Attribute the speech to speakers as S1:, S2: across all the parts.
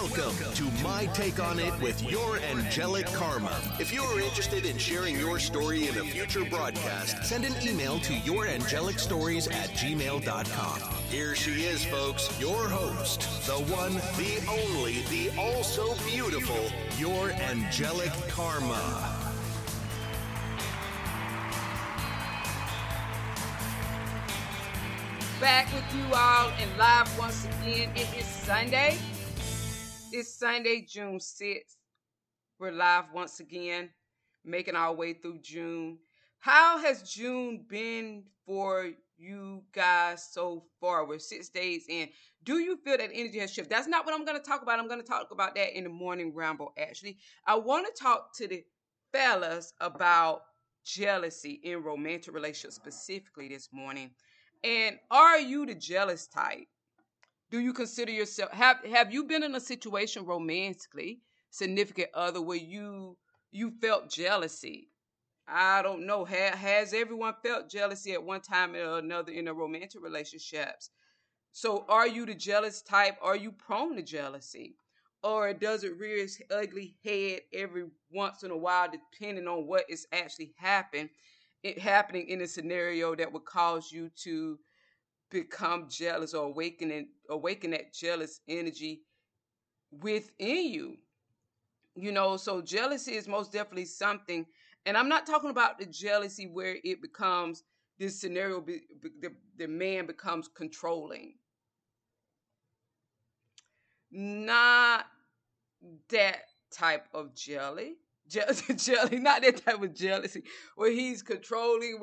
S1: Welcome to My Take on It with your angelic karma. If you are interested in sharing your story in a future broadcast, send an email to yourangelicstories@gmail.com. Here she is, folks, your host, the one, the only, the also beautiful, your angelic karma.
S2: Back with you all and live once again. It is Sunday. It's Sunday, June 6th. We're live once again, making our way through June. How has June been for you guys so far? We're 6 days in. Do you feel that energy has shifted? That's not what I'm going to talk about. I'm going to talk about that in the morning ramble, actually. I want to talk to the fellas about jealousy in romantic relationships specifically this morning. And are you the jealous type? Do you consider yourself, have you been in a situation romantically, significant other, where you felt jealousy? I don't know. Has everyone felt jealousy at one time or another in a romantic relationships? So are you the jealous type? Are you prone to jealousy? Or does it rear its ugly head every once in a while, depending on what is actually happening in a scenario that would cause you to become jealous or awaken that jealous energy within you? You know, so jealousy is most definitely something, and I'm not talking about the jealousy where it becomes this scenario, the man becomes controlling. Not that type of jelly. Jelly, not that type of jealousy where he's controlling,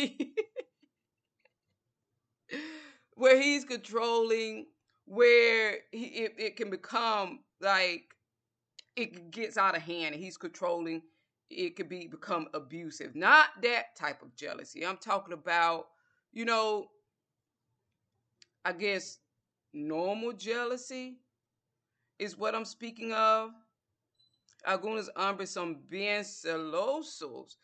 S2: where he's controlling, where it can become like it gets out of hand and he's controlling. It could become abusive. Not that type of jealousy. I'm talking about, I guess normal jealousy is what I'm speaking of. Algunos hombres son bien celosos,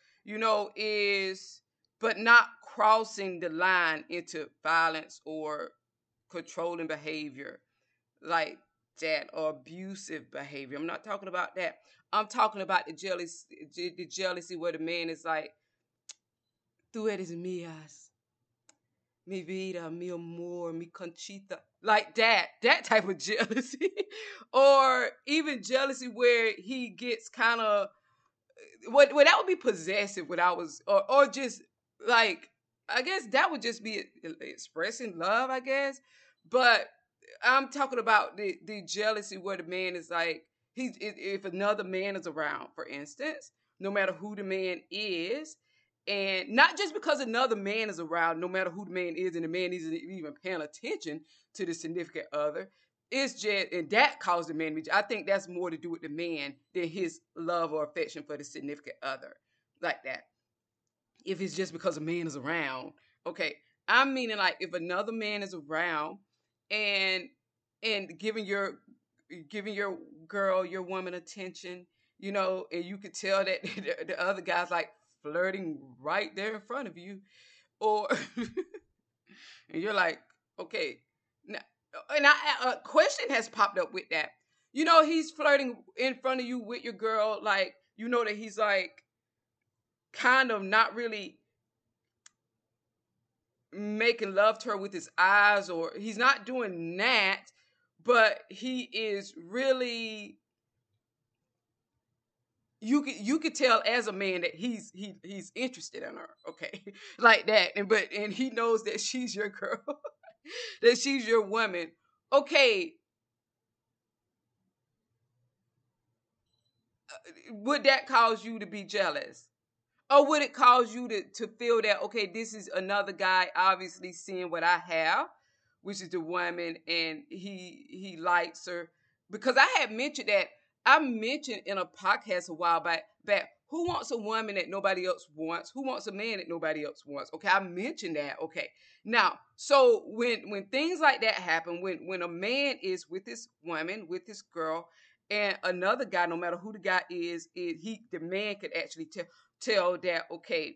S2: but not crossing the line into violence or controlling behavior like that, or abusive behavior. I'm not talking about that. I'm talking about the jealousy where the man is like, tú eres mías, mi vida, mi amor, mi conchita. Like that type of jealousy. Or even jealousy where he gets kind of, well, that would be possessive when I was, or just like, I guess that would just be expressing love, I guess. But I'm talking about the jealousy where the man is like, if another man is around, for instance, no matter who the man is, and not just because another man is around, no matter who the man is, and the man isn't even paying attention to the significant other, it's just, and that caused the man to be, I think that's more to do with the man than his love or affection for the significant other, like that. If it's just because a man is around, okay. I'm meaning like if another man is around and giving your girl, your woman attention, and you could tell that the other guy's like flirting right there in front of you, or and you're like, okay, now, and a question has popped up with that. He's flirting in front of you with your girl, like, that he's like kind of not really making love to her with his eyes, or he's not doing that, but he is really, you could tell as a man that he's interested in her, okay, like that, and he knows that she's your girl, that she's your woman, okay. Would that cause you to be jealous? Or would it cause you to feel that, okay, this is another guy obviously seeing what I have, which is the woman, and he likes her? Because I mentioned in a podcast a while back, who wants a woman that nobody else wants? Who wants a man that nobody else wants? Okay, I mentioned that. Okay. Now, so when things like that happen, when a man is with this woman, with this girl, and another guy, no matter who the guy is, the man could actually tell that, okay,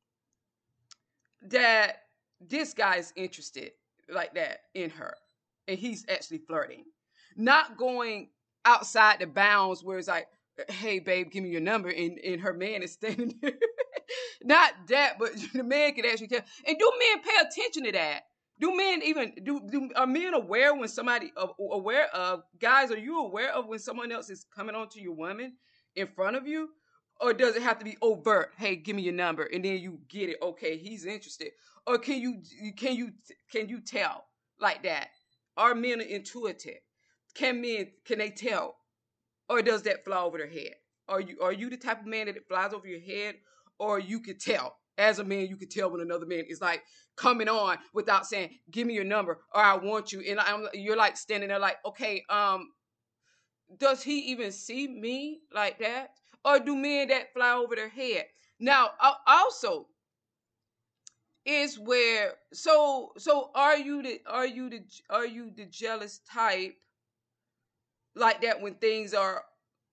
S2: that this guy is interested like that in her, and he's actually flirting, not going outside the bounds where it's like, hey babe, give me your number, and her man is standing there. Not that, but the man can actually tell. And do men pay attention to that? Do men even are men aware when somebody aware of guys? Are you aware of when someone else is coming on to your woman in front of you, or does it have to be overt? Hey, give me your number, and then you get it. Okay, he's interested. Or can you tell like that? Are men intuitive? Can they tell, or does that fly over their head? Are you the type of man that it flies over your head, or you could tell? As a man, you could tell when another man is like coming on without saying, "Give me your number," or "I want you," and you're like standing there like, okay, does he even see me like that, or do men that fly over their head? Now, also is where are you the jealous type like that when things are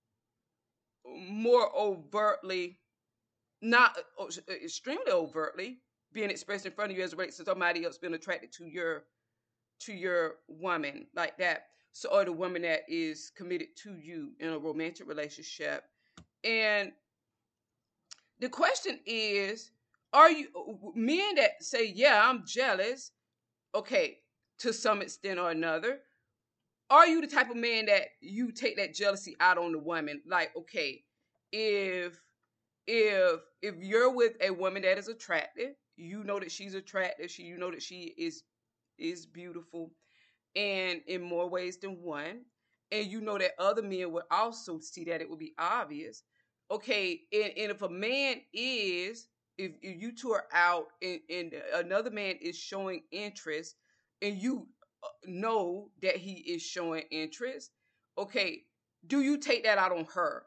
S2: more overtly, not extremely overtly being expressed in front of you as it relates to somebody else being attracted to your woman like that? So, or the woman that is committed to you in a romantic relationship. And the question is, are you men that say, yeah, I'm jealous, okay, to some extent or another, are you the type of man that you take that jealousy out on the woman? Like, okay, if you're with a woman that is attractive, you know that she's attractive, you know that she is beautiful, and in more ways than one, and you know that other men would also see that, it would be obvious. Okay, and if a man is, if you two are out and another man is showing interest, and you know that he is showing interest, okay, do you take that out on her?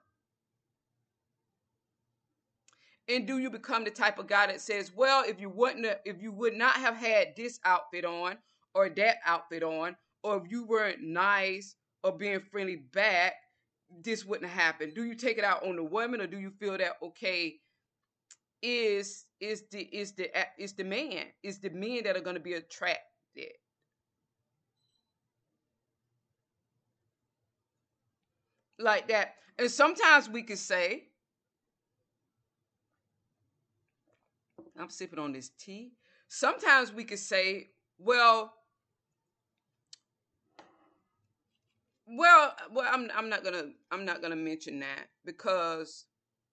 S2: And do you become the type of guy that says, well, if you would not have had this outfit on or that outfit on, or if you weren't nice or being friendly back, this wouldn't happen? Do you take it out on the woman, or do you feel that, okay, is the men that are going to be attracted like that? And sometimes we could say, I'm sipping on this tea. Sometimes we could say, I'm not gonna mention that, because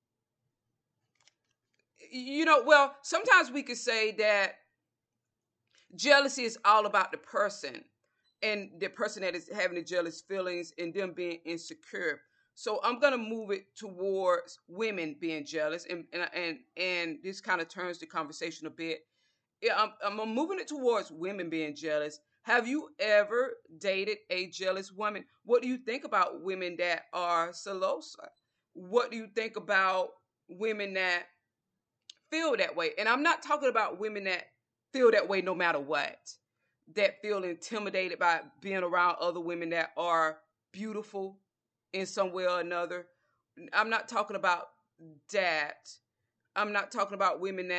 S2: sometimes we could say that jealousy is all about the person, and the person that is having the jealous feelings and them being insecure. So I'm gonna move it towards women being jealous, and this kind of turns the conversation a bit. Yeah, I'm moving it towards women being jealous. Have you ever dated a jealous woman? What do you think about women that are celosa? What do you think about women that feel that way? And I'm not talking about women that feel that way no matter what, that feel intimidated by being around other women that are beautiful in some way or another. I'm not talking about that. I'm not talking about women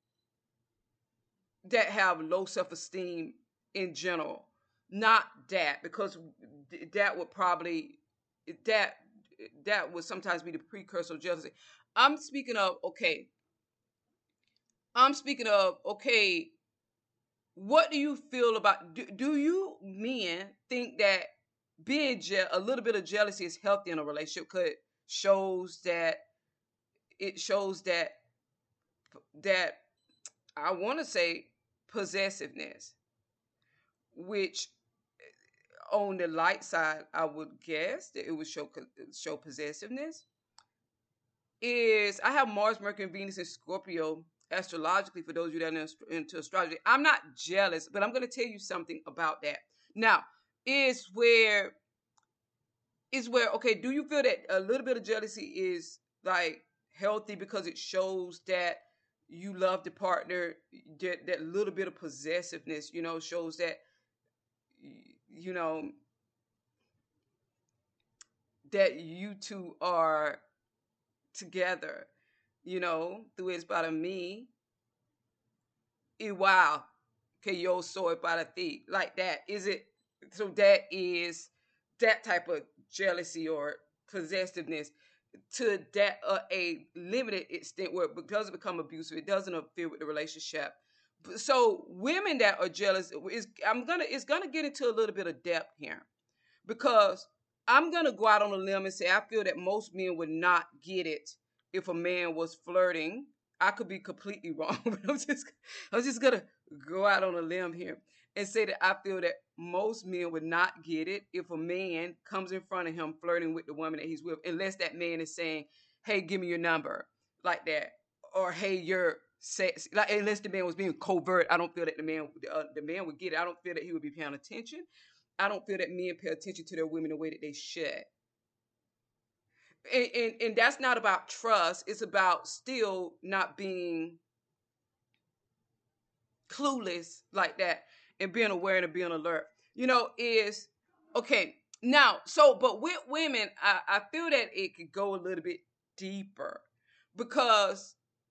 S2: that have low self-esteem in general. Not that, because that would probably that that would sometimes be the precursor of jealousy. I'm speaking of okay. I'm speaking of okay. What do you feel about? Do you men think that being a little bit of jealousy is healthy in a relationship? Because shows that it shows that I want to say possessiveness, which on the light side, I would guess that it would show possessiveness. Is I have Mars, Mercury, and Venus in Scorpio astrologically. For those of you that are into astrology, I'm not jealous, but I'm going to tell you something about that. Now, is where okay? Do you feel that a little bit of jealousy is like healthy because it shows that you love the partner? That little bit of possessiveness, shows that you know that you two are together, through it's para me, igual que yo soy para ti. Like that. Is it? So that is that type of jealousy or possessiveness to that a limited extent where it doesn't become abusive, it doesn't interfere with the relationship. So women that are jealous it's gonna get into a little bit of depth here, because I'm gonna go out on a limb and say I feel that most men would not get it if a man was flirting. I could be completely wrong, but I'm just gonna go out on a limb here and say that I feel that most men would not get it if a man comes in front of him flirting with the woman that he's with, unless that man is saying, "Hey, give me your number," like that, or "Hey, you're sexy." Like, unless the man was being covert, I don't feel that the man would get it. I don't feel that he would be paying attention. I don't feel that men pay attention to their women the way that they should. And that's not about trust. It's about still not being clueless like that and being aware and being alert. Is okay. Now, but with women, I feel that it could go a little bit deeper, because,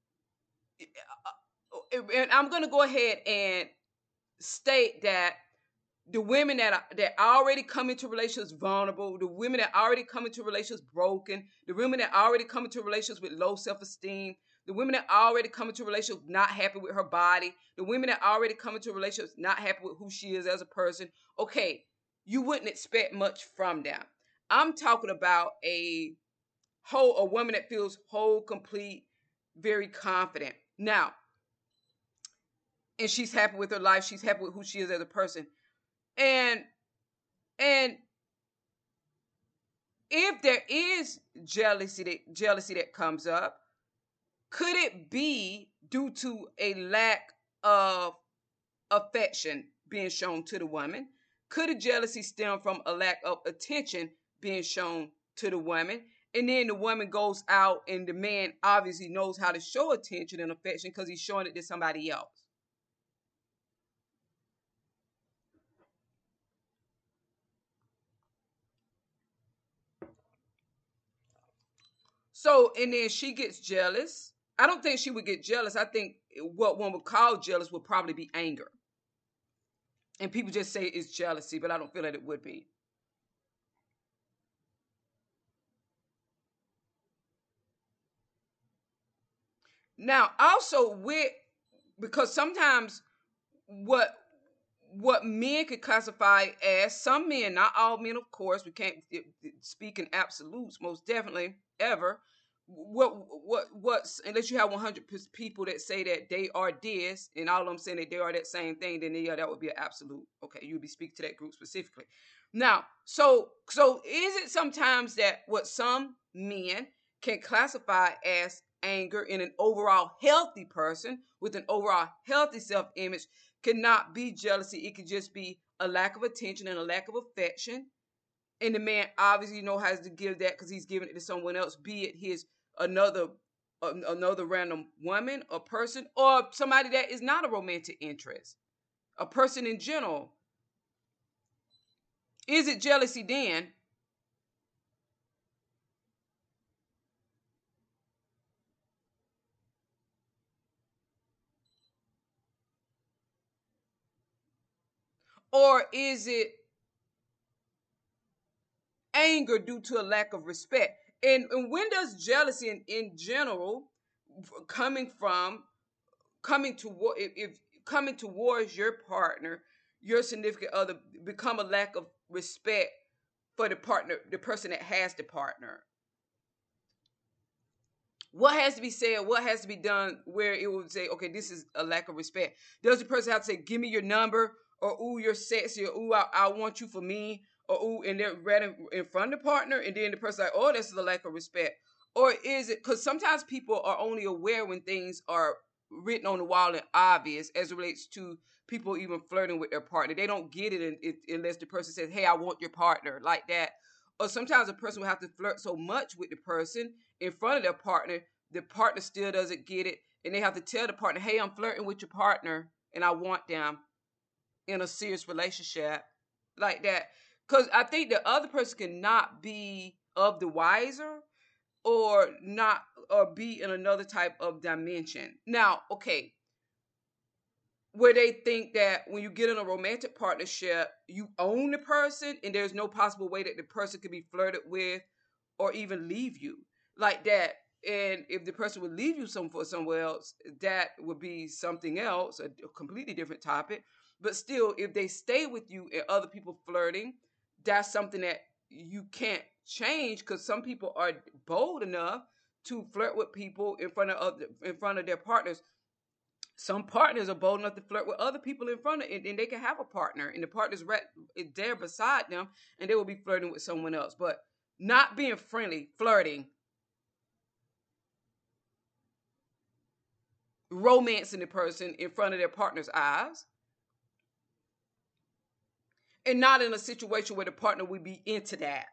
S2: and I'm going to go ahead and state that the women that already come into relationships vulnerable, the women that already come into relationships broken, the women that already come into relationships with low self-esteem, the women that already come into relationships not happy with her body, the women that already come into relationships not happy with who she is as a person. Okay, you wouldn't expect much from them. I'm talking about a woman that feels whole, complete, very confident. Now, and she's happy with her life. She's happy with who she is as a person. And if there is jealousy that comes up, could it be due to a lack of affection being shown to the woman? Could the jealousy stem from a lack of attention being shown to the woman? And then the woman goes out and the man obviously knows how to show attention and affection because he's showing it to somebody else. So, and then she gets jealous. I don't think she would get jealous. I think what one would call jealous would probably be anger. And people just say it's jealousy, but I don't feel that it would be. Now, also because sometimes what men could classify as, some men, not all men, of course, we can't speak in absolutes, most definitely, ever. What's unless you have 100 people that say that they are this, and all of them saying that they are that same thing, then yeah, that would be an absolute. Okay, you'd be speaking to that group specifically. Now, so is it sometimes that what some men can classify as anger in an overall healthy person with an overall healthy self-image cannot be jealousy? It could just be a lack of attention and a lack of affection. And the man obviously has to give that because he's giving it to someone else, be it his another random woman or person, or somebody that is not a romantic interest, a person in general. Is it jealousy then? Or is it anger due to a lack of respect? And when does jealousy in general, coming towards your partner, your significant other, become a lack of respect for the person that has the partner? What has to be said? What has to be done where it would say, okay, this is a lack of respect? Does the person have to say, give me your number, or ooh, you're sexy, or ooh, I want you for me, or ooh, and they're right in front of the partner, and then the person like, oh, this is a lack of respect? Or is it, because sometimes people are only aware when things are written on the wall and obvious as it relates to people even flirting with their partner. They don't get it unless the person says, hey, I want your partner, like that. Or sometimes a person will have to flirt so much with the person in front of their partner, the partner still doesn't get it, and they have to tell the partner, hey, I'm flirting with your partner, and I want them in a serious relationship, like that. Because I think the other person cannot be of the wiser or be in another type of dimension. Now, okay, where they think that when you get in a romantic partnership, you own the person and there's no possible way that the person could be flirted with or even leave you like that. And if the person would leave you for somewhere else, that would be something else, a completely different topic. But still, if they stay with you and other people flirting, that's something that you can't change, because some people are bold enough to flirt with people in front of their partners. Some partners are bold enough to flirt with other people in front of, and they can have a partner, and the partner's right there beside them, and they will be flirting with someone else. But not being friendly, flirting, romancing the person in front of their partner's eyes, and not in a situation where the partner would be into that.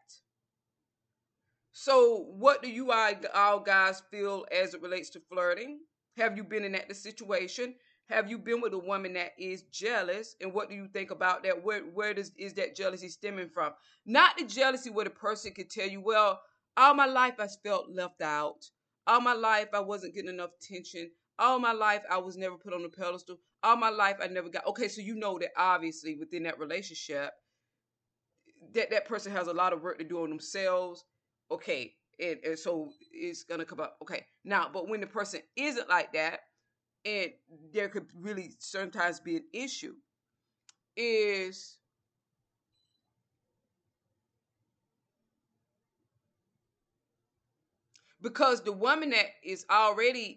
S2: So what do you all guys feel as it relates to flirting? Have you been in that situation? Have you been with a woman that is jealous? And what do you think about that? Where is that jealousy stemming from? Not the jealousy where the person could tell you, well, all my life I felt left out. All my life I wasn't getting enough attention. All my life I was never put on a pedestal. All my life I never got. Okay, so you know that obviously within that relationship, that person has a lot of work to do on themselves. Okay, and so it's gonna come up. Okay, now, but when the person isn't like that, and there could really sometimes be an issue, is because the woman that is already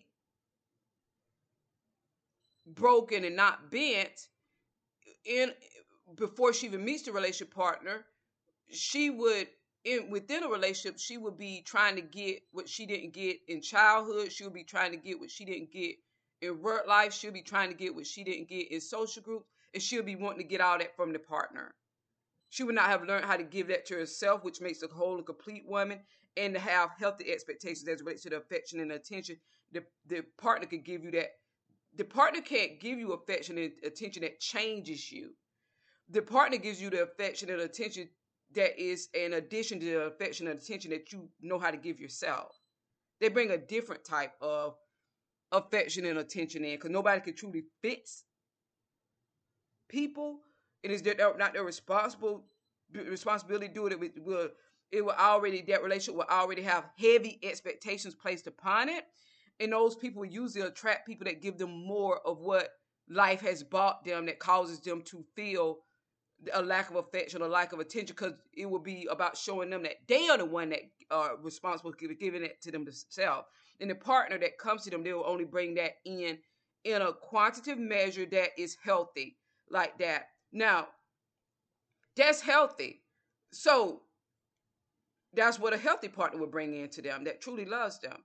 S2: broken and not bent in before she even meets the relationship partner, she would within a relationship, she would be trying to get what she didn't get in childhood. She would be trying to get what she didn't get in work life. She'll be trying to get what she didn't get in social groups, and she'll be wanting to get all that from the partner. She would not have learned how to give that to herself, which makes a whole and complete woman, and to have healthy expectations as it relates to the affection and attention. The partner could give you that. The partner can't give you affection and attention that changes you. The partner gives you the affection and attention that is in addition to the affection and attention that you know how to give yourself. They bring a different type of affection and attention in, because nobody can truly fix people. It is not their responsibility to do it. It will already, that relationship will already have heavy expectations placed upon it. And those people usually attract people that give them more of what life has bought them, that causes them to feel a lack of affection or lack of attention, because it will be about showing them that they are the one that are responsible for giving it to them themselves. And the partner that comes to them, they will only bring that in a quantitative measure that is healthy, like that. Now, that's healthy. So that's what a healthy partner would bring into them, that truly loves them.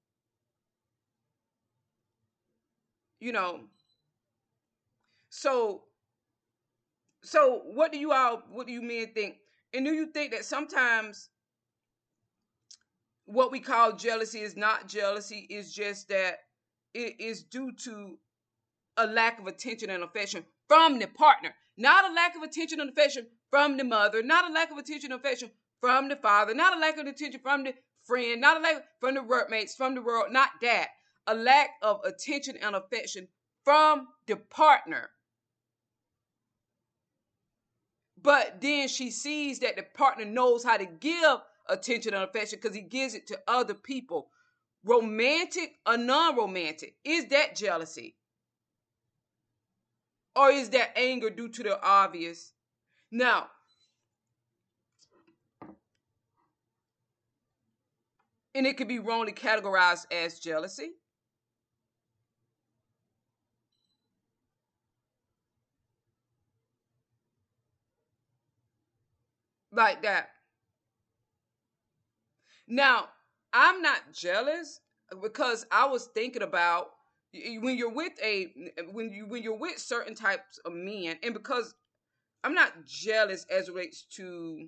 S2: You know, so what do you men think? And do you think that sometimes what we call jealousy is not jealousy, is just that it is due to a lack of attention and affection from the partner, not a lack of attention and affection from the mother, not a lack of attention and affection from the father, not a lack of attention from the friend, not a lack from the workmates, from the world, not that. A lack of attention and affection from the partner. But then she sees that the partner knows how to give attention and affection because he gives it to other people. Romantic or non-romantic? Is that jealousy? Or is that anger due to the obvious? Now, and it could be wrongly categorized as jealousy. Like that. Now, I'm not jealous because I was thinking about when you're with when you're with certain types of men, and because I'm not jealous as it relates to,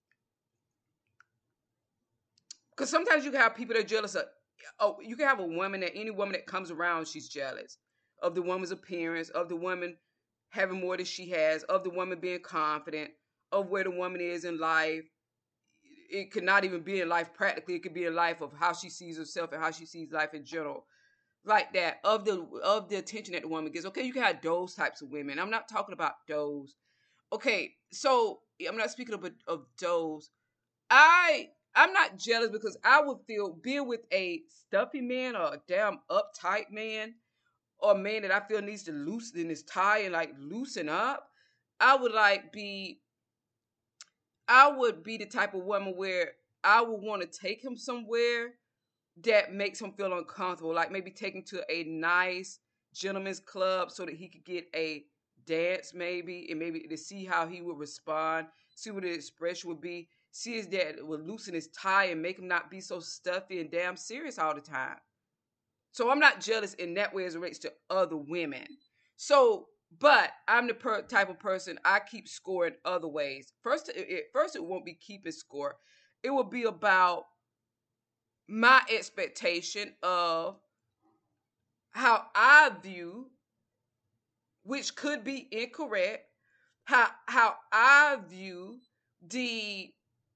S2: because sometimes you can have people that are jealous of, oh, you can have a woman, that any woman that comes around, she's jealous of the woman's appearance, of the woman having more than she has, of the woman being confident, of where the woman is in life. It could not even be in life practically. It could be in life of how she sees herself and how she sees life in general. like that, of the attention that the woman gets. Okay, you can have those types of women. I'm not talking about those. Okay, so I'm not speaking of those. I'm not jealous because I would feel being with a stuffy man or a damn uptight man or a man that I feel needs to loosen his tie and like loosen up. I would like be I would be the type of woman where I would want to take him somewhere that makes him feel uncomfortable. Like maybe take him to a nice gentleman's club so that he could get a dance maybe, and maybe to see how he would respond, see what his expression would be, see his dad would loosen his tie and make him not be so stuffy and damn serious all the time. So I'm not jealous in that way as it relates to other women. So, but I'm the type of person I keep score in other ways. First, it won't be keeping score. It will be about my expectation of how I view, which could be incorrect, how I view the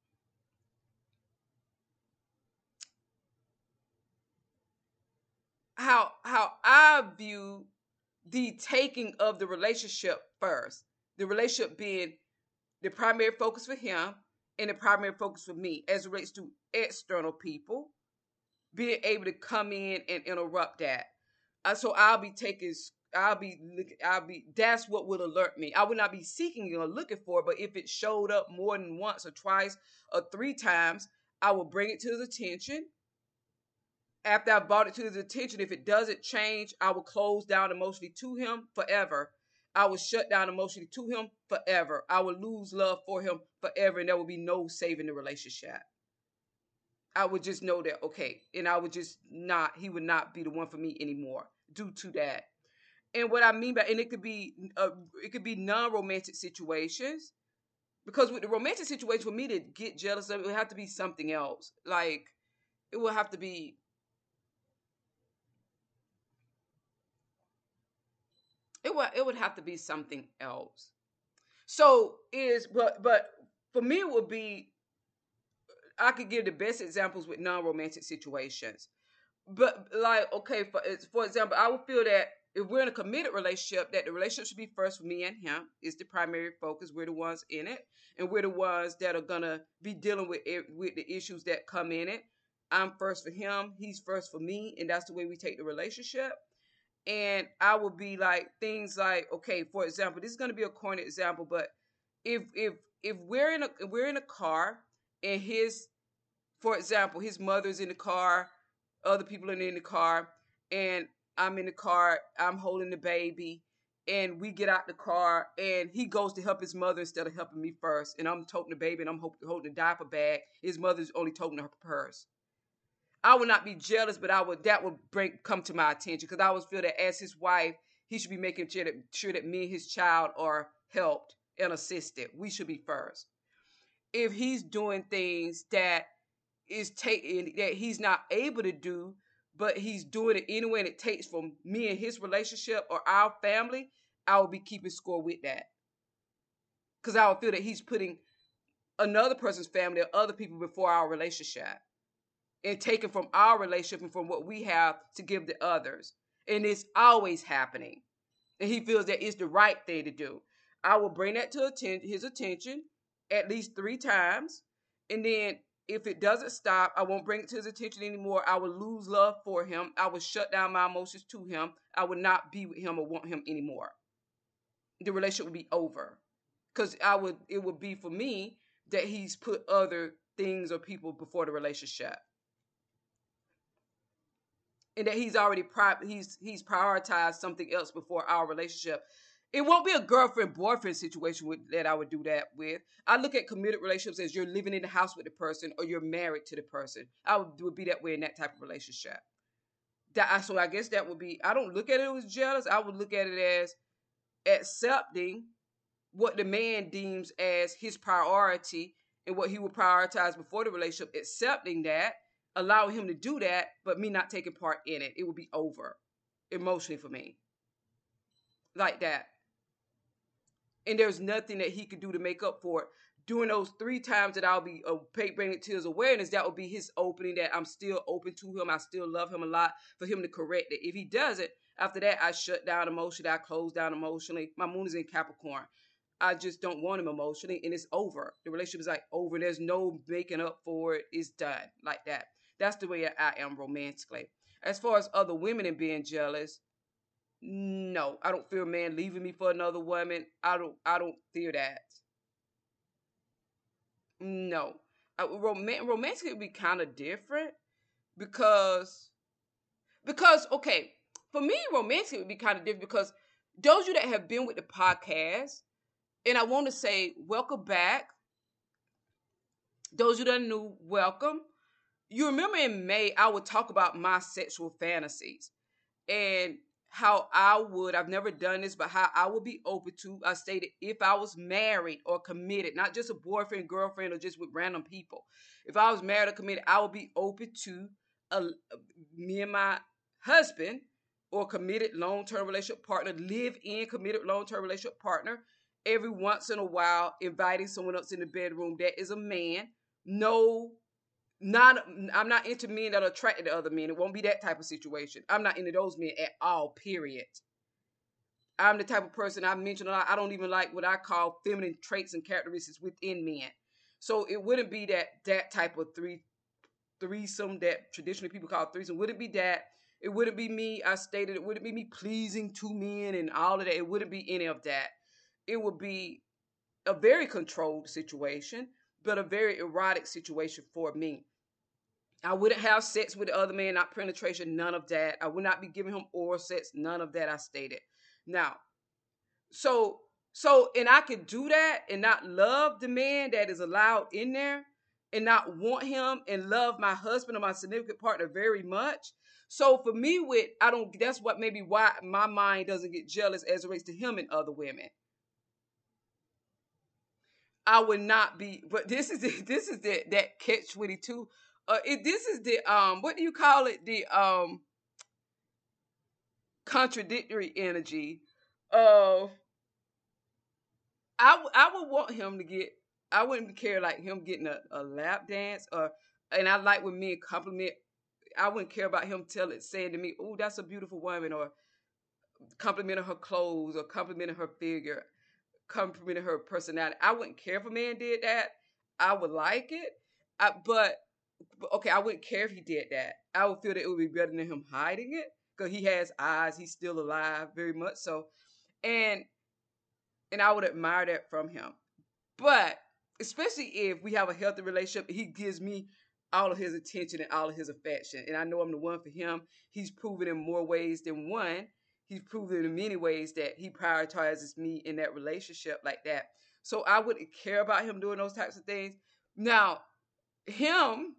S2: how I view the taking of the relationship first. The relationship being the primary focus for him and the primary focus for me as it relates to external people being able to come in and interrupt that. So that's what would alert me. I would not be seeking or looking for it, but if it showed up more than once or twice or three times, I will bring it to his attention. After I brought it to his attention, if it doesn't change, I will close down emotionally to him forever. I will shut down emotionally to him forever. I will lose love for him forever, and there will be no saving the relationship. I would just know that, okay, and I would just not, he would not be the one for me anymore due to that. And what I mean by, and it could be non-romantic situations, because with the romantic situation, for me to get jealous of it would have to be something else. Like, it would have to be, it would have to be something else. So but for me it would be, I could give the best examples with non-romantic situations. But like, okay, for example, I would feel that if we're in a committed relationship, that the relationship should be first for me and him is the primary focus. We're the ones in it, and we're the ones that are gonna be dealing with the issues that come in it. I'm first for him, he's first for me, and that's the way we take the relationship. And I would be like things like, okay, for example, this is gonna be a corny example, but if we're in a car and for example, his mother's in the car, other people are in the car, and I'm in the car, I'm holding the baby, and we get out the car, and he goes to help his mother instead of helping me first, and I'm toting the baby, and I'm holding the diaper bag. His mother's only toting her purse. I would not be jealous, but that would come to my attention because I would feel that as his wife, he should be making sure that me and his child are helped and assisted. We should be first. If he's doing things that he's not able to do, but he's doing it anyway, and it takes from me and his relationship or our family, I will be keeping score with that. Because I would feel that he's putting another person's family or other people before our relationship and taking from our relationship and from what we have to give to others. And it's always happening. And he feels that it's the right thing to do. I will bring that to his attention at least 3 times. And then if it doesn't stop, I won't bring it to his attention anymore. I will lose love for him. I will shut down my emotions to him. I would not be with him or want him anymore. The relationship would be over. Because it would be for me that he's put other things or people before the relationship. And that he's already he's prioritized something else before our relationship. It won't be a girlfriend-boyfriend situation that I would do that with. I look at committed relationships as you're living in the house with the person or you're married to the person. I would be that way in that type of relationship. So I guess that would be, I don't look at it as jealous. I would look at it as accepting what the man deems as his priority and what he would prioritize before the relationship, accepting that, allowing him to do that, but me not taking part in it. It would be over emotionally for me. Like that. And there's nothing that he could do to make up for it. during those 3 times that I'll be bringing it to his awareness, that will be his opening, that I'm still open to him. I still love him a lot, for him to correct it. If he doesn't, after that, I shut down emotionally. I close down emotionally. My moon is in Capricorn. I just don't want him emotionally, and it's over. The relationship is like over. There's no making up for it. It's done like that. That's the way I am romantically. As far as other women and being jealous, no, I don't fear a man leaving me for another woman. I don't fear that. No, romantic would be kind of different because okay, for me, romantic would be kind of different because those of you that have been with the podcast, and I want to say welcome back. Those of you that are new, welcome. You remember in May, I would talk about my sexual fantasies and how I've never done this, but how I would be open to, I stated, if I was married or committed, not just a boyfriend, girlfriend, or just with random people. If I was married or committed, I would be open to me and my husband or committed long-term relationship partner, live-in committed long-term relationship partner, every once in a while inviting someone else in the bedroom that is a man. No, I'm not into men that are attracted to other men. It won't be that type of situation. I'm not into those men at all, period. I'm the type of person I mentioned a lot. I don't even like what I call feminine traits and characteristics within men. So it wouldn't be that type of threesome that traditionally people call threesome. Wouldn't be that. It wouldn't be me. I stated it wouldn't be me pleasing two men and all of that. It wouldn't be any of that. It would be a very controlled situation, but a very erotic situation for me. I wouldn't have sex with the other man, not penetration, none of that. I would not be giving him oral sex, none of that I stated. Now, so, and I could do that and not love the man that is allowed in there and not want him and love my husband or my significant partner very much. So for me, that's what maybe why my mind doesn't get jealous as it relates to him and other women. I would not be, but this is that catch-22. This is the what do you call it? The contradictory energy of I would want him to get. I wouldn't care like him getting a lap dance and I like when men compliment. I wouldn't care about him saying to me, "Oh, that's a beautiful woman," or complimenting her clothes or complimenting her figure, complimenting her personality. I wouldn't care if a man did that. I would like it, but okay, I wouldn't care if he did that. I would feel that it would be better than him hiding it because he has eyes. He's still alive, very much so, and I would admire that from him. But especially if we have a healthy relationship, he gives me all of his attention and all of his affection, and I know I'm the one for him. He's proven in more ways than one. He's proven in many ways that he prioritizes me in that relationship like that. So I wouldn't care about him doing those types of things. Now, him.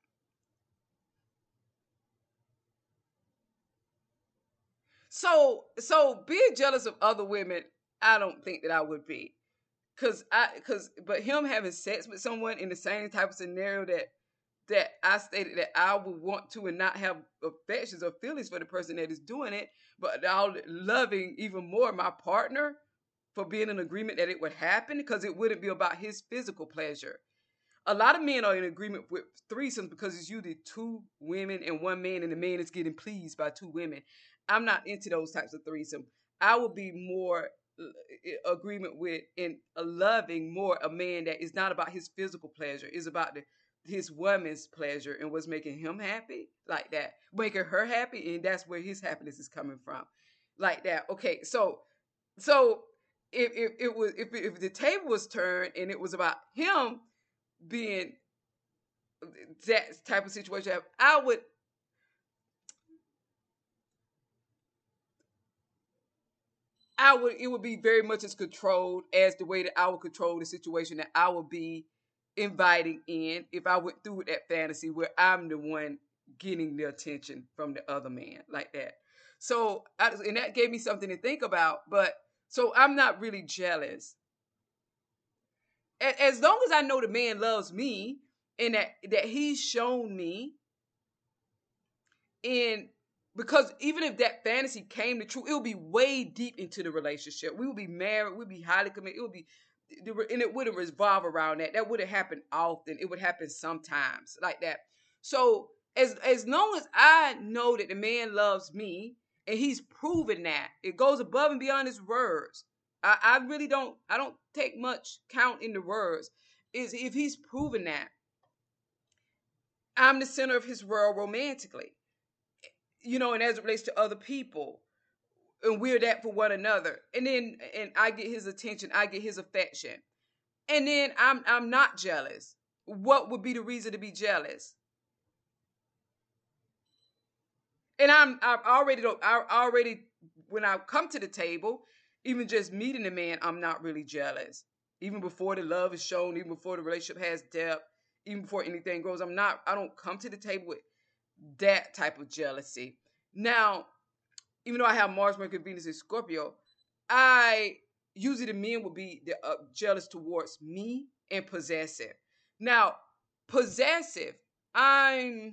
S2: So being jealous of other women, I don't think that I would be. But him having sex with someone in the same type of scenario that I stated that I would want to and not have affections or feelings for the person that is doing it, but I'll loving even more my partner for being in agreement that it would happen because it wouldn't be about his physical pleasure. A lot of men are in agreement with threesomes because it's usually two women and one man, and the man is getting pleased by two women. I'm not into those types of threesome. I would be more agreement with and loving more a man that is not about his physical pleasure. It's about his woman's pleasure and what's making him happy, like that, making her happy, and that's where his happiness is coming from, like that. Okay, so if the table was turned and it was about him being that type of situation, it would be very much as controlled as the way that I would control the situation that I would be inviting in if I went through with that fantasy where I'm the one getting the attention from the other man, like that. So, and that gave me something to think about, but so I'm not really jealous. As long as I know the man loves me and that he's shown me, and because even if that fantasy came to true, it would be way deep into the relationship. We would be married, we'd be highly committed, it would be and it wouldn't revolve around that. That wouldn't happen often. It would happen sometimes like that. So as long as I know that the man loves me and he's proven that, it goes above and beyond his words. I really don't take much count in the words. Is if he's proven that I'm the center of his world romantically, and as it relates to other people, and we're that for one another, and I get his attention, I get his affection, and then I'm not jealous. What would be the reason to be jealous? And I already when I come to the table, even just meeting the man, I'm not really jealous. Even before the love is shown, even before the relationship has depth, even before anything grows, I don't come to the table with that type of jealousy. Now, even though I have Mars, Mercury, Venus, and Scorpio, usually the men will be jealous towards me and possessive. Now, possessive, I'm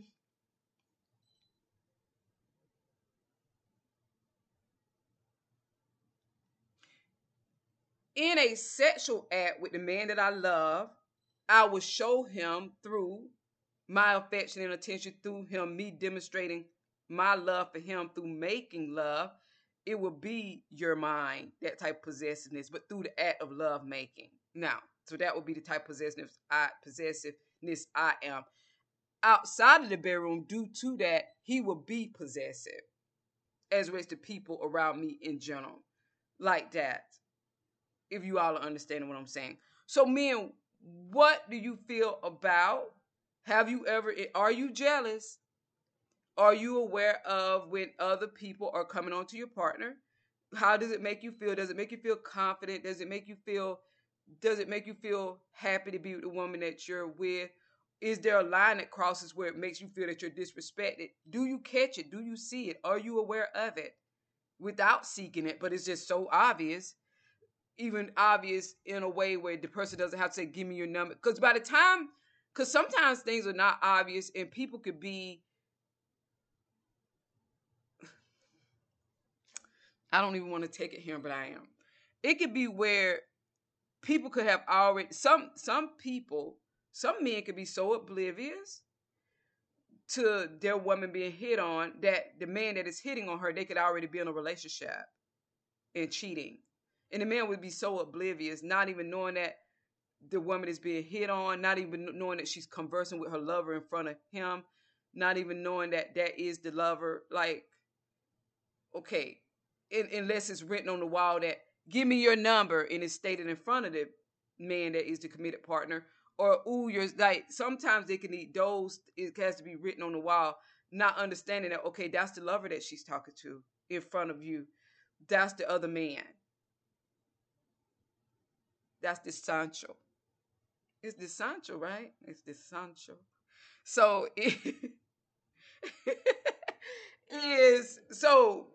S2: in a sexual act with the man that I love. I will show him through my affection and attention, through me demonstrating my love for him through making love. It will be your mind, that type of possessiveness, but through the act of love making. Now, so that would be the type of possessiveness I am. Outside of the bedroom, due to that, he will be possessive as it relates to people around me in general. Like that. If you all are understanding what I'm saying. So men, what do you feel about? Are you jealous? Are you aware of when other people are coming on to your partner? How does it make you feel? Does it make you feel confident? Does it make you feel happy to be with the woman that you're with? Is there a line that crosses where it makes you feel that you're disrespected? Do you catch it? Do you see it? Are you aware of it? Without seeking it, but it's just so obvious. Even obvious in a way where the person doesn't have to say, give me your number. Because sometimes things are not obvious and people could be, I don't even want to take it here, but I am. It could be where people could have already, some men could be so oblivious to their woman being hit on that the man that is hitting on her, they could already be in a relationship and cheating. And the man would be so oblivious, not even knowing that the woman is being hit on, not even knowing that she's conversing with her lover in front of him, not even knowing that that is the lover. Like, okay, unless it's written on the wall that, give me your number, and it's stated in front of the man that is the committed partner. Or, ooh, you're like, sometimes they can need those, it has to be written on the wall, not understanding that, okay, that's the lover that she's talking to in front of you. That's the other man. That's the Sancho. It's the Sancho, right? It's the Sancho. So it is, so,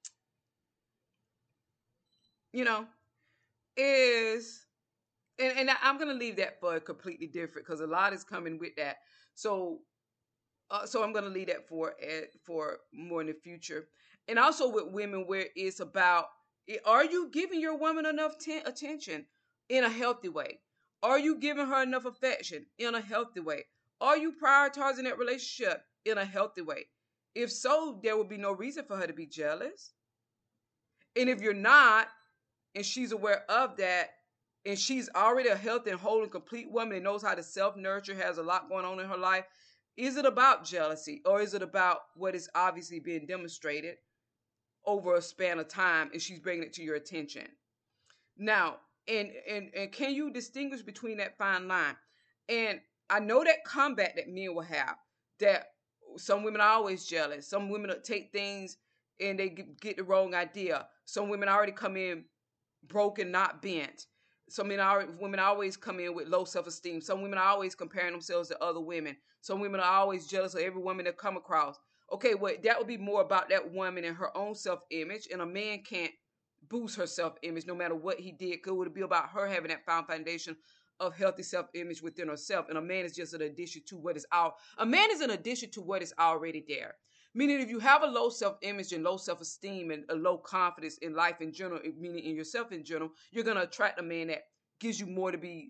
S2: is, and I'm going to leave that for a completely different, because a lot is coming with that. So I'm going to leave that for more in the future. And also with women, where it's about, are you giving your woman enough attention in a healthy way? Are you giving her enough affection in a healthy way? Are you prioritizing that relationship in a healthy way? If so, there would be no reason for her to be jealous. And if you're not, and she's aware of that, and she's already a healthy and whole and complete woman and knows how to self-nurture, has a lot going on in her life, is it about jealousy, or is it about what is obviously being demonstrated over a span of time and she's bringing it to your attention? Now, and can you distinguish between that fine line? And I know that combat that men will have, that some women are always jealous. Some women take things and they get the wrong idea. Some women already come in broken, not bent. Some women always come in with low self-esteem. Some women are always comparing themselves to other women. Some women are always jealous of every woman they come across. Okay, well, that would be more about that woman and her own self-image, and a man can't boost her self-image no matter what he did, because it would be about her having that foundation of healthy self-image within herself. And a man is just an addition to what is already there. Meaning, if you have a low self-image and low self-esteem and a low confidence in life in general, meaning in yourself in general, you're going to attract a man that gives you more to be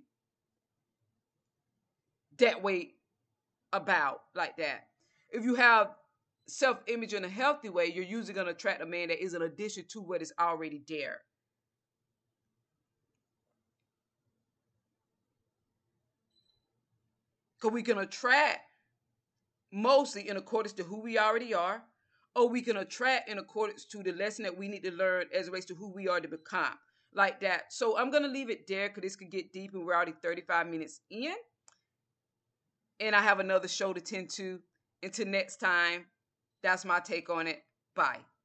S2: that way about, like that. If you have self-image in a healthy way, you're usually going to attract a man that is an addition to what is already there. Because we can attract mostly in accordance to who we already are, or we can attract in accordance to the lesson that we need to learn as it relates to who we are to become, like that. So I'm going to leave it there because this could get deep and we're already 35 minutes in. And I have another show to tend to. Until next time, that's my take on it. Bye.